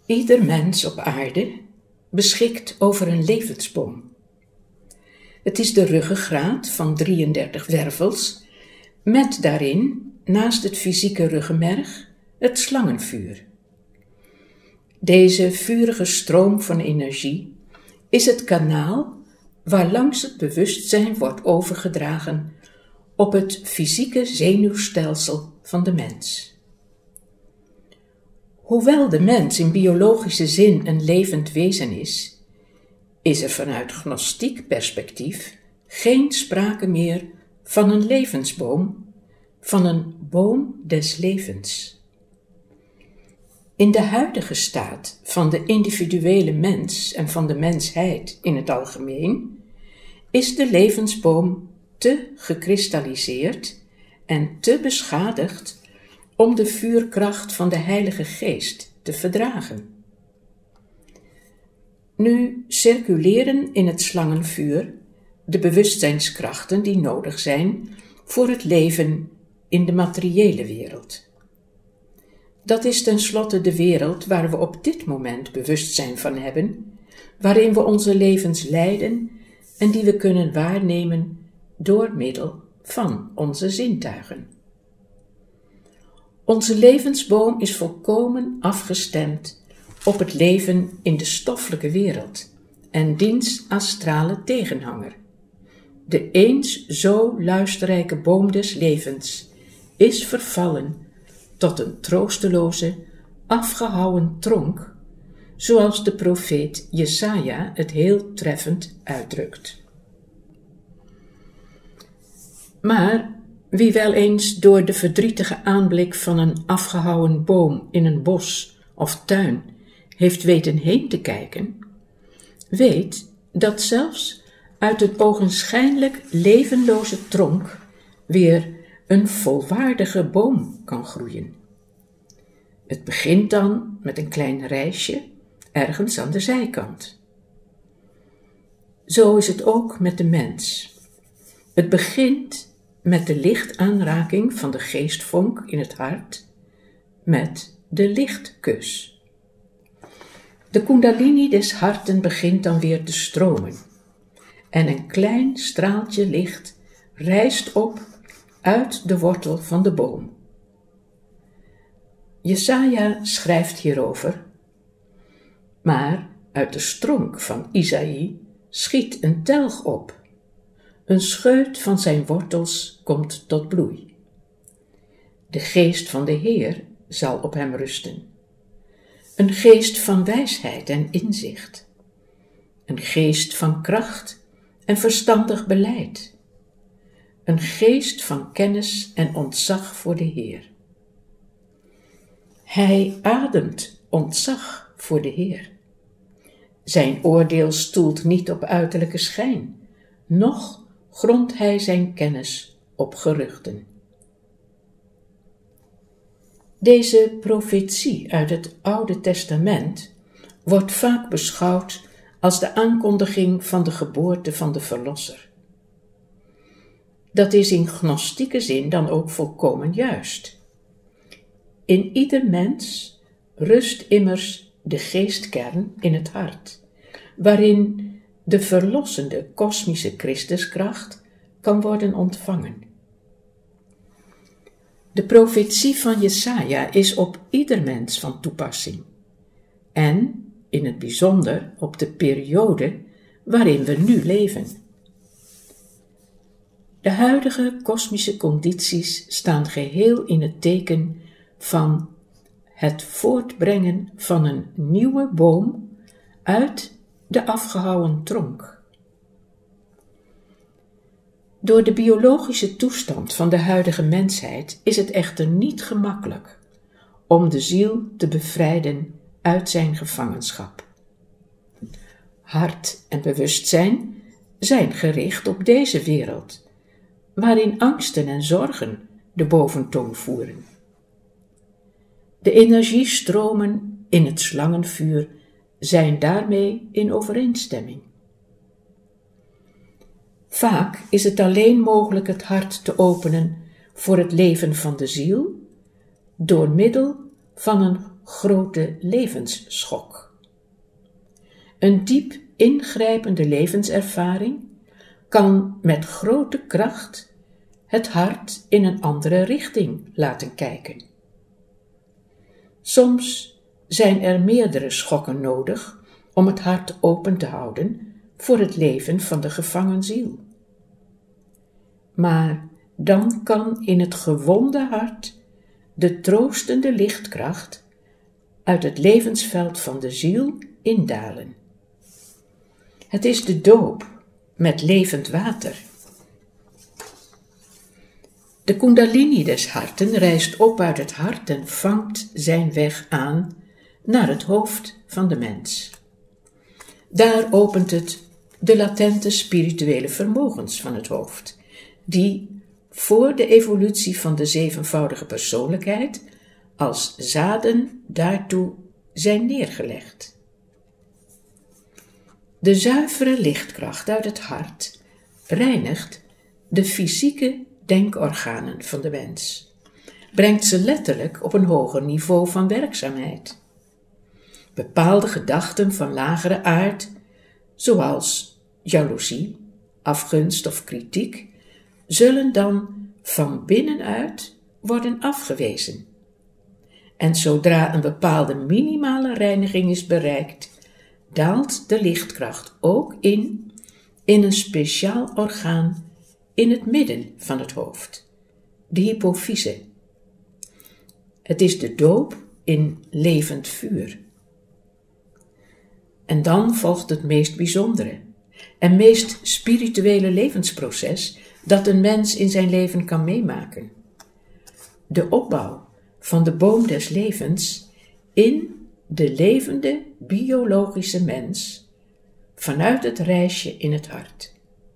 Ieder mens op aarde beschikt over een levensboom. Het is de ruggengraat van 33 wervels, met daarin, naast het fysieke ruggenmerg, het slangenvuur. Deze vurige stroom van energie is het kanaal waarlangs het bewustzijn wordt overgedragen op het fysieke zenuwstelsel van de mens. Hoewel de mens in biologische zin een levend wezen is er vanuit gnostiek perspectief geen sprake meer van een levensboom, van een boom des levens. In de huidige staat van de individuele mens en van de mensheid in het algemeen is de levensboom te gekristalliseerd en te beschadigd om de vuurkracht van de Heilige Geest te verdragen. Nu circuleren in het slangenvuur de bewustzijnskrachten die nodig zijn voor het leven in de materiële wereld. Dat is tenslotte de wereld waar we op dit moment bewustzijn van hebben, waarin we onze levens leiden en die we kunnen waarnemen door middel van onze zintuigen. Onze levensboom is volkomen afgestemd op het leven in de stoffelijke wereld en diens astrale tegenhanger. De eens zo luisterrijke boom des levens is vervallen tot een troosteloze, afgehouwen tronk, zoals de profeet Jesaja het heel treffend uitdrukt. Maar wie wel eens door de verdrietige aanblik van een afgehouwen boom in een bos of tuin heeft weten heen te kijken, weet dat zelfs uit het ogenschijnlijk levenloze tronk weer een volwaardige boom kan groeien. Het begint dan met een klein rijsje ergens aan de zijkant. Zo is het ook met de mens. Het begint met de lichtaanraking van de geestvonk in het hart, met de lichtkus. De kundalini des harten begint dan weer te stromen en een klein straaltje licht rijst op uit de wortel van de boom. Jesaja schrijft hierover: maar uit de stronk van Isaïe schiet een telg op. Een scheut van zijn wortels komt tot bloei. De geest van de Heer zal op hem rusten. Een geest van wijsheid en inzicht. Een geest van kracht en verstandig beleid. Een geest van kennis en ontzag voor de Heer. Hij ademt ontzag voor de Heer. Zijn oordeel stoelt niet op uiterlijke schijn, noch grondt hij zijn kennis op geruchten. Deze profetie uit het Oude Testament wordt vaak beschouwd als de aankondiging van de geboorte van de Verlosser. Dat is in gnostieke zin dan ook volkomen juist. In ieder mens rust immers de geestkern in het hart, waarin de verlossende kosmische Christuskracht kan worden ontvangen. De profetie van Jesaja is op ieder mens van toepassing en in het bijzonder op de periode waarin we nu leven. De huidige kosmische condities staan geheel in het teken van het voortbrengen van een nieuwe boom uit de afgehouwen tronk. Door de biologische toestand van de huidige mensheid is het echter niet gemakkelijk om de ziel te bevrijden uit zijn gevangenschap. Hart en bewustzijn zijn gericht op deze wereld, waarin angsten en zorgen de boventoon voeren. De energiestromen in het slangenvuur zijn daarmee in overeenstemming. Vaak is het alleen mogelijk het hart te openen voor het leven van de ziel door middel van een grote levensschok. Een diep ingrijpende levenservaring kan met grote kracht het hart in een andere richting laten kijken. Soms zijn er meerdere schokken nodig om het hart open te houden voor het leven van de gevangen ziel. Maar dan kan in het gewonde hart de troostende lichtkracht uit het levensveld van de ziel indalen. Het is de doop met levend water. De kundalini des harten reist op uit het hart en vangt zijn weg aan naar het hoofd van de mens. Daar opent het de latente spirituele vermogens van het hoofd, die voor de evolutie van de zevenvoudige persoonlijkheid als zaden daartoe zijn neergelegd. De zuivere lichtkracht uit het hart reinigt de fysieke denkorganen van de mens, brengt ze letterlijk op een hoger niveau van werkzaamheid. Bepaalde gedachten van lagere aard, zoals jaloezie, afgunst of kritiek, zullen dan van binnenuit worden afgewezen. En zodra een bepaalde minimale reiniging is bereikt, daalt de lichtkracht ook in een speciaal orgaan in het midden van het hoofd, de hypofyse. Het is de doop in levend vuur. En dan volgt het meest bijzondere en meest spirituele levensproces dat een mens in zijn leven kan meemaken. De opbouw van de boom des levens in de levende biologische mens vanuit het reisje in het hart.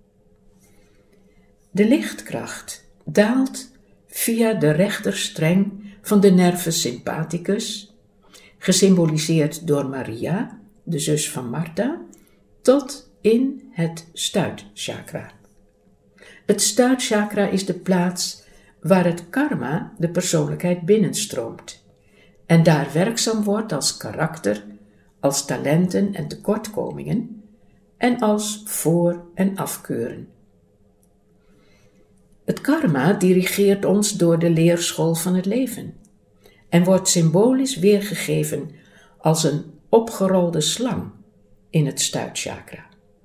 De lichtkracht daalt via de rechterstreng van de nervus sympathicus, gesymboliseerd door Maria, de zus van Martha, tot in het stuitchakra. Het stuitchakra is de plaats waar het karma de persoonlijkheid binnenstroomt en daar werkzaam wordt als karakter, als talenten en tekortkomingen en als voor- en afkeuren. Het karma dirigeert ons door de leerschool van het leven en wordt symbolisch weergegeven als een opgerolde slang in het stuitchakra.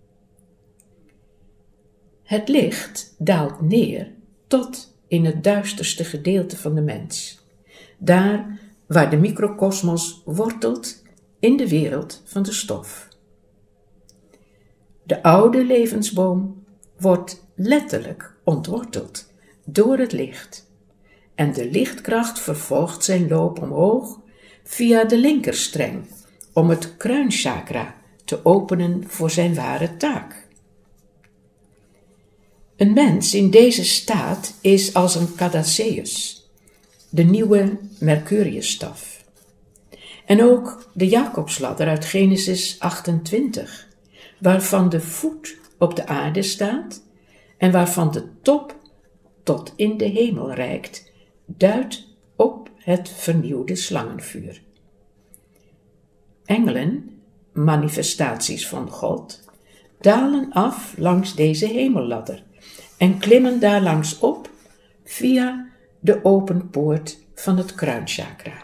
Het licht daalt neer tot in het duisterste gedeelte van de mens, daar waar de microkosmos wortelt in de wereld van de stof. De oude levensboom wordt letterlijk ontworteld door het licht en de lichtkracht vervolgt zijn loop omhoog via de linkerstreng om het kruinchakra te openen voor zijn ware taak. Een mens in deze staat is als een Cadaceus, de nieuwe Mercuriusstaf. En ook de Jacobsladder uit Genesis 28, waarvan de voet op de aarde staat en waarvan de top tot in de hemel reikt, duidt op het vernieuwde slangenvuur. Engelen, manifestaties van God, dalen af langs deze hemelladder en klimmen daar langs op via de open poort van het kruinchakra.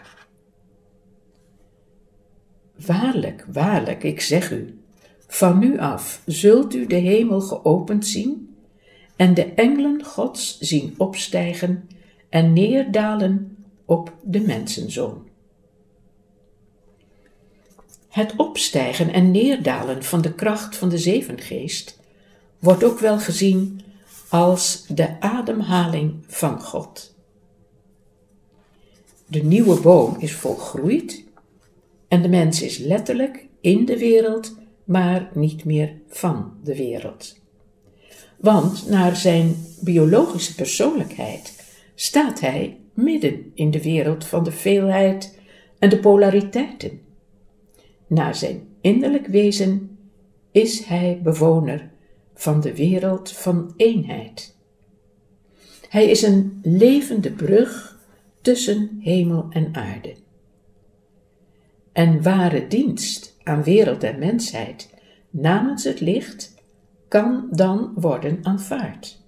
Waarlijk, waarlijk, ik zeg u, van nu af zult u de hemel geopend zien en de engelen Gods zien opstijgen en neerdalen op de mensenzoon. Het opstijgen en neerdalen van de kracht van de zevengeest wordt ook wel gezien als de ademhaling van God. De nieuwe boom is volgroeid en de mens is letterlijk in de wereld, maar niet meer van de wereld. Want naar zijn biologische persoonlijkheid staat hij midden in de wereld van de veelheid en de polariteiten. Naar zijn innerlijk wezen is hij bewoner van de wereld van eenheid. Hij is een levende brug tussen hemel en aarde. en ware dienst aan wereld en mensheid namens het licht kan dan worden aanvaard.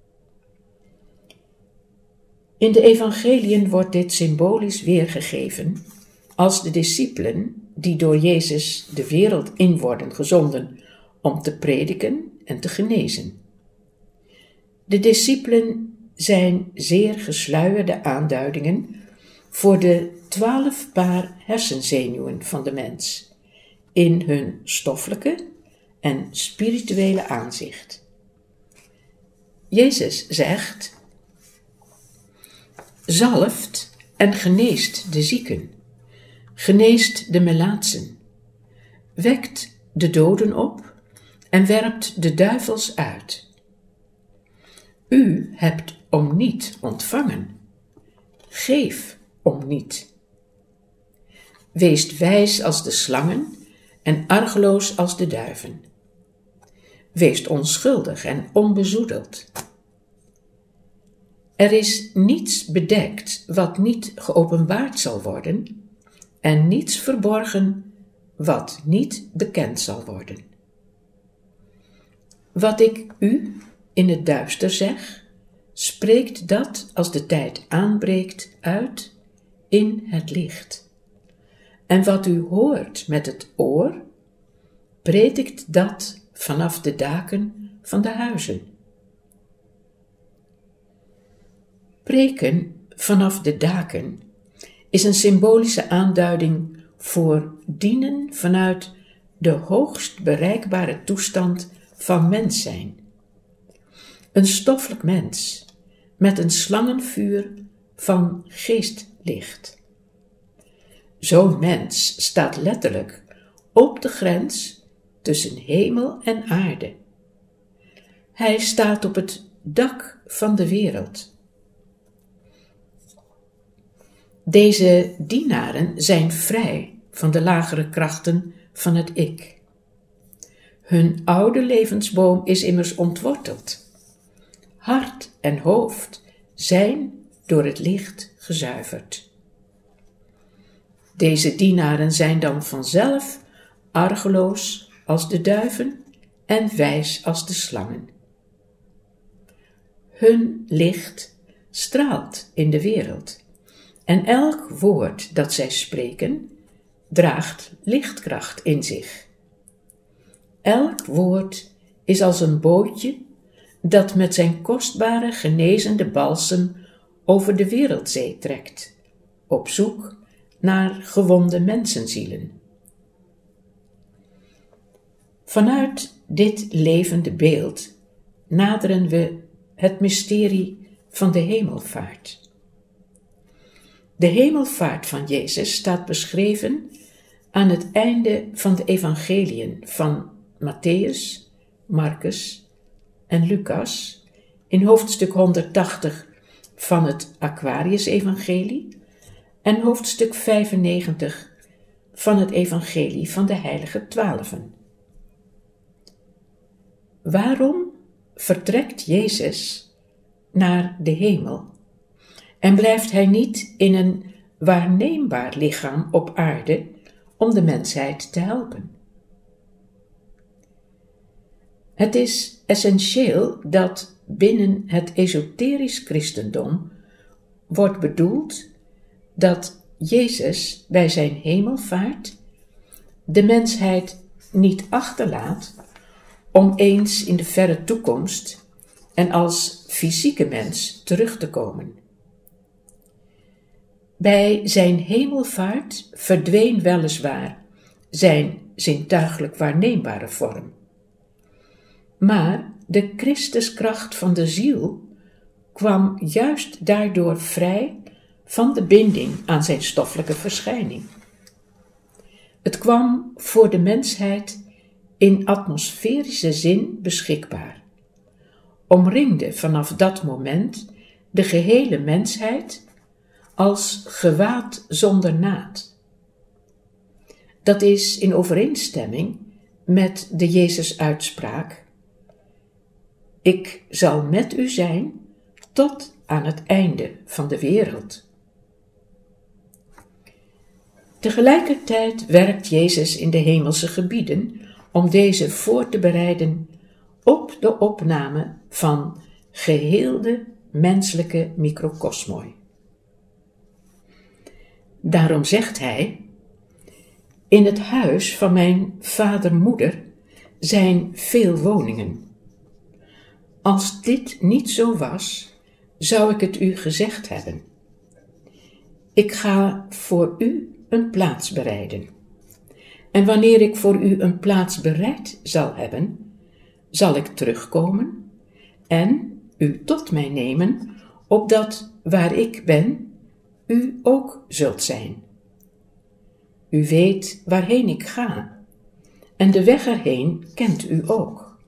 In de evangeliën wordt dit symbolisch weergegeven als de discipelen die door Jezus de wereld in worden gezonden om te prediken en te genezen. De discipelen zijn zeer gesluierde aanduidingen voor de 12 paar hersenzenuwen van de mens in hun stoffelijke en spirituele aanzicht. Jezus zegt: zalft en geneest de zieken, geneest de melaatsen, wekt de doden op en werpt de duivels uit. U hebt om niet ontvangen, geef om niet. Weest wijs als de slangen en argeloos als de duiven. Weest onschuldig en onbezoedeld. Er is niets bedekt wat niet geopenbaard zal worden, en niets verborgen wat niet bekend zal worden. Wat ik u in het duister zeg, spreekt dat als de tijd aanbreekt uit in het licht. En wat u hoort met het oor, predikt dat vanaf de daken van de huizen. Preken vanaf de daken is een symbolische aanduiding voor dienen vanuit de hoogst bereikbare toestand van mens zijn. Een stoffelijk mens met een slangenvuur van geestlicht. Zo'n mens staat letterlijk op de grens tussen hemel en aarde. Hij staat op het dak van de wereld. Deze dienaren zijn vrij van de lagere krachten van het ik. Hun oude levensboom is immers ontworteld. Hart en hoofd zijn door het licht gezuiverd. Deze dienaren zijn dan vanzelf argeloos als de duiven en wijs als de slangen. Hun licht straalt in de wereld en elk woord dat zij spreken draagt lichtkracht in zich. Elk woord is als een bootje dat met zijn kostbare genezende balsem over de wereldzee trekt, op zoek naar gewonde mensenzielen. Vanuit dit levende beeld naderen we het mysterie van de hemelvaart. De hemelvaart van Jezus staat beschreven aan het einde van de evangeliën van Mattheüs, Marcus en Lucas, in hoofdstuk 180 van het Aquarius-evangelie en hoofdstuk 95 van het evangelie van de heilige 12. Waarom vertrekt Jezus naar de hemel en blijft hij niet in een waarneembaar lichaam op aarde om de mensheid te helpen? Het is essentieel dat binnen het esoterisch christendom wordt bedoeld dat Jezus bij zijn hemelvaart de mensheid niet achterlaat om eens in de verre toekomst en als fysieke mens terug te komen. Bij zijn hemelvaart verdween weliswaar zijn zintuigelijk waarneembare vorm. Maar de Christuskracht van de ziel kwam juist daardoor vrij van de binding aan zijn stoffelijke verschijning. Het kwam voor de mensheid in atmosferische zin beschikbaar, omringde vanaf dat moment de gehele mensheid als gewaad zonder naad. Dat is in overeenstemming met de Jezus-uitspraak: ik zal met u zijn tot aan het einde van de wereld. Tegelijkertijd werkt Jezus in de hemelse gebieden om deze voor te bereiden op de opname van geheel de menselijke microcosmoi. Daarom zegt hij: in het huis van mijn vader-moeder zijn veel woningen. Als dit niet zo was, zou ik het u gezegd hebben. Ik ga voor u een plaats bereiden. En wanneer ik voor u een plaats bereid zal hebben, zal ik terugkomen en u tot mij nemen, opdat waar ik ben, u ook zult zijn. U weet waarheen ik ga, en de weg erheen kent u ook.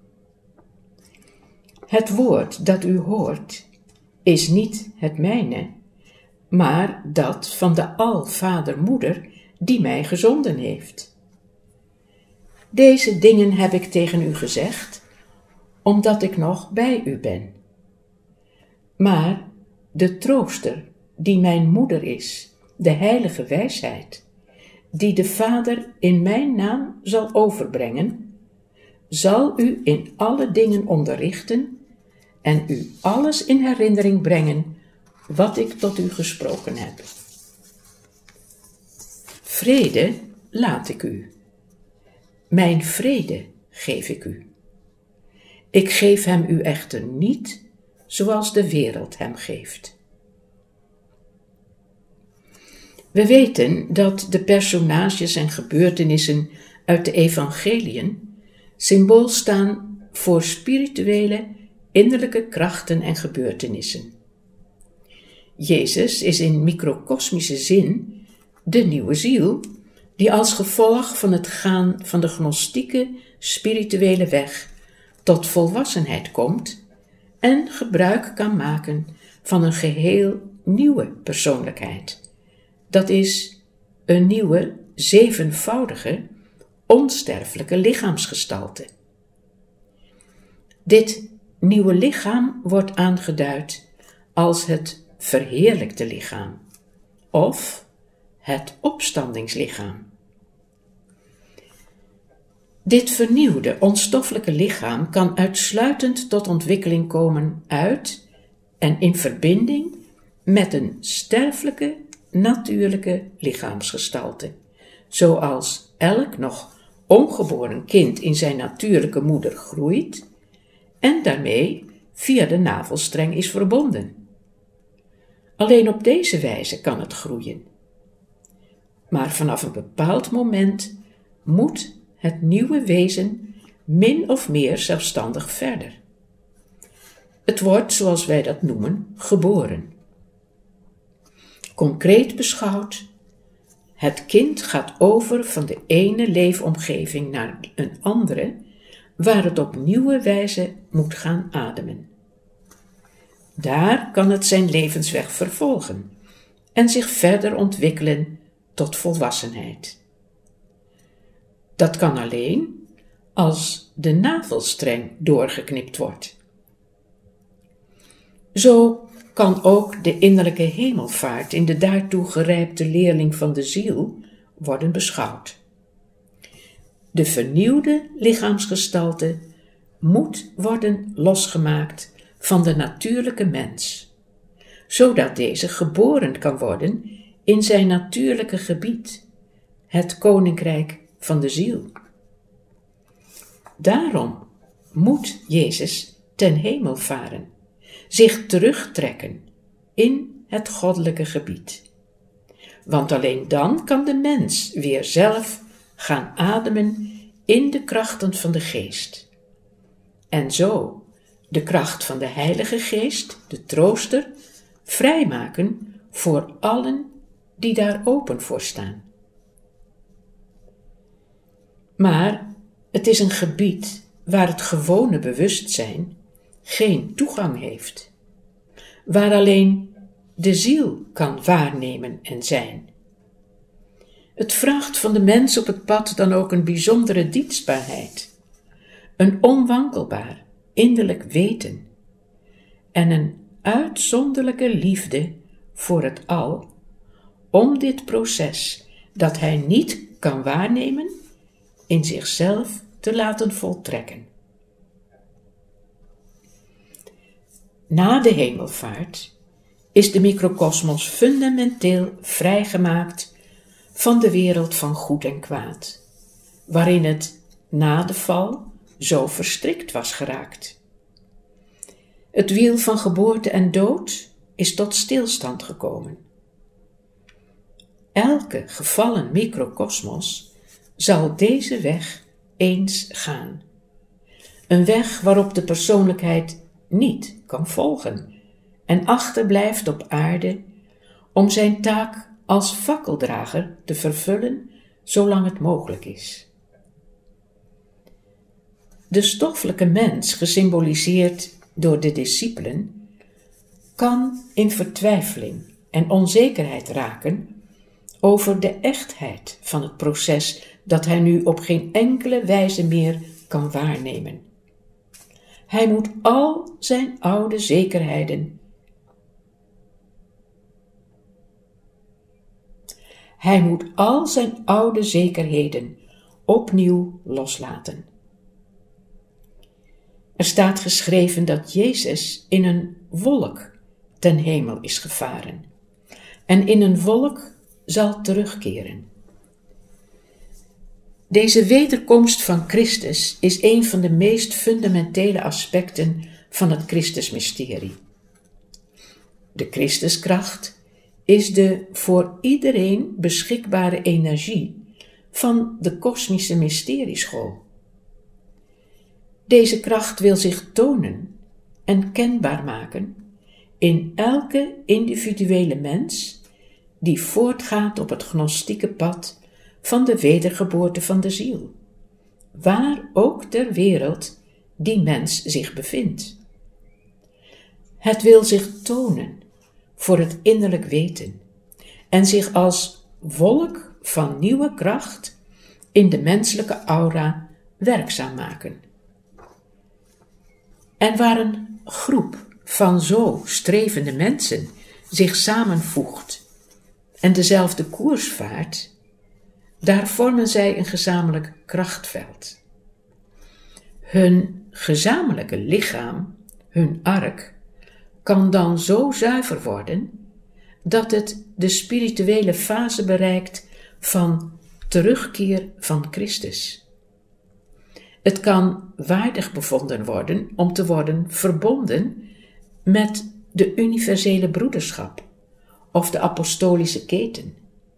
Het woord dat u hoort, is niet het mijne, maar dat van de Al-Vader-Moeder die mij gezonden heeft. Deze dingen heb ik tegen u gezegd, omdat ik nog bij u ben. Maar de trooster, die mijn moeder is, de heilige wijsheid, die de Vader in mijn naam zal overbrengen, zal u in alle dingen onderrichten en u alles in herinnering brengen wat ik tot u gesproken heb. Vrede laat ik u. Mijn vrede geef ik u. Ik geef hem u echter niet zoals de wereld hem geeft. We weten dat de personages en gebeurtenissen uit de evangeliën symbool staan voor spirituele, innerlijke krachten en gebeurtenissen. Jezus is in microcosmische zin de nieuwe ziel, die als gevolg van het gaan van de gnostieke spirituele weg tot volwassenheid komt en gebruik kan maken van een geheel nieuwe persoonlijkheid. Dat is een nieuwe, zevenvoudige, onsterfelijke lichaamsgestalte. Dit nieuwe lichaam wordt aangeduid als het verheerlijkte lichaam of het opstandingslichaam. Dit vernieuwde, onstoffelijke lichaam kan uitsluitend tot ontwikkeling komen uit en in verbinding met een sterfelijke, natuurlijke lichaamsgestalte, zoals elk nog ongeboren kind in zijn natuurlijke moeder groeit en daarmee via de navelstreng is verbonden. Alleen op deze wijze kan het groeien. Maar vanaf een bepaald moment moet het nieuwe wezen min of meer zelfstandig verder. Het wordt, zoals wij dat noemen, geboren. Concreet beschouwd, het kind gaat over van de ene leefomgeving naar een andere, waar het op nieuwe wijze moet gaan ademen. Daar kan het zijn levensweg vervolgen en zich verder ontwikkelen tot volwassenheid. Dat kan alleen als de navelstreng doorgeknipt wordt. Zo kan ook de innerlijke hemelvaart in de daartoe gerijpte leerling van de ziel worden beschouwd. De vernieuwde lichaamsgestalte moet worden losgemaakt van de natuurlijke mens, zodat deze geboren kan worden in zijn natuurlijke gebied, het koninkrijk van de ziel. Daarom moet Jezus ten hemel varen, zich terugtrekken in het goddelijke gebied. Want alleen dan kan de mens weer zelf gaan ademen in de krachten van de geest. En zo de kracht van de Heilige Geest, de trooster, vrijmaken voor allen die daar open voor staan. Maar het is een gebied waar het gewone bewustzijn geen toegang heeft, waar alleen de ziel kan waarnemen en zijn. Het vraagt van de mens op het pad dan ook een bijzondere dienstbaarheid, een onwankelbaar innerlijk weten en een uitzonderlijke liefde voor het al, om dit proces dat hij niet kan waarnemen, in zichzelf te laten voltrekken. Na de hemelvaart is de microkosmos fundamenteel vrijgemaakt van de wereld van goed en kwaad, waarin het na de val zo verstrikt was geraakt. Het wiel van geboorte en dood is tot stilstand gekomen. Elke gevallen microkosmos zal deze weg eens gaan. Een weg waarop de persoonlijkheid niet kan volgen en achterblijft op aarde om zijn taak als fakkeldrager te vervullen zolang het mogelijk is. De stoffelijke mens, gesymboliseerd door de discipelen, kan in vertwijfeling en onzekerheid raken over de echtheid van het proces dat hij nu op geen enkele wijze meer kan waarnemen. Hij moet al zijn oude zekerheden opnieuw loslaten. Er staat geschreven dat Jezus in een wolk ten hemel is gevaren en in een wolk zal terugkeren. Deze wederkomst van Christus is een van de meest fundamentele aspecten van het Christusmysterie. De Christuskracht is de voor iedereen beschikbare energie van de kosmische mysterieschool. Deze kracht wil zich tonen en kenbaar maken in elke individuele mens die voortgaat op het gnostieke pad van de wedergeboorte van de ziel, waar ook ter wereld die mens zich bevindt. Het wil zich tonen voor het innerlijk weten en zich als wolk van nieuwe kracht in de menselijke aura werkzaam maken. En waar een groep van zo strevende mensen zich samenvoegt en dezelfde koers vaart, daar vormen zij een gezamenlijk krachtveld. Hun gezamenlijke lichaam, hun ark, kan dan zo zuiver worden dat het de spirituele fase bereikt van terugkeer van Christus. Het kan waardig bevonden worden om te worden verbonden met de universele broederschap of de apostolische keten.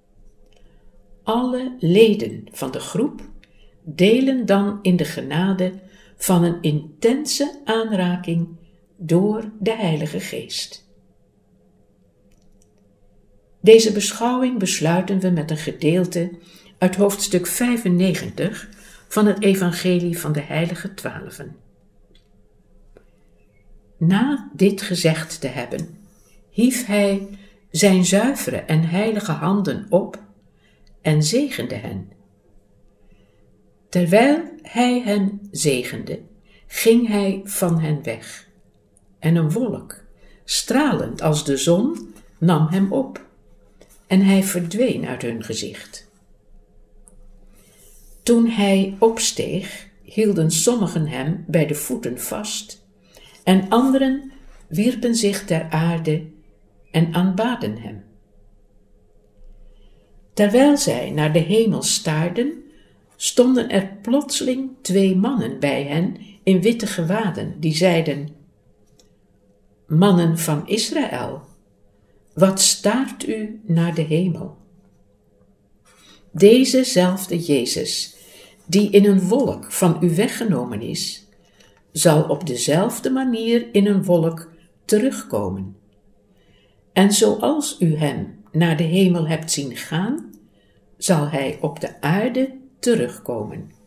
Alle leden van de groep delen dan in de genade van een intense aanraking door de Heilige Geest. Deze beschouwing besluiten we met een gedeelte uit hoofdstuk 95 van het Evangelie van de Heilige Twaalfen. Na dit gezegd te hebben, hief hij zijn zuivere en heilige handen op en zegende hen. Terwijl hij hen zegende, ging hij van hen weg. En een wolk, stralend als de zon, nam hem op. En hij verdween uit hun gezicht. Toen hij opsteeg, hielden sommigen hem bij de voeten vast, en anderen wierpen zich ter aarde en aanbaden hem. Terwijl zij naar de hemel staarden, stonden er plotseling 2 mannen bij hen in witte gewaden, die zeiden: Mannen van Israël, wat staart u naar de hemel? Dezezelfde Jezus, die in een wolk van u weggenomen is, zal op dezelfde manier in een wolk terugkomen. En zoals u hem naar de hemel hebt zien gaan, zal hij op de aarde terugkomen.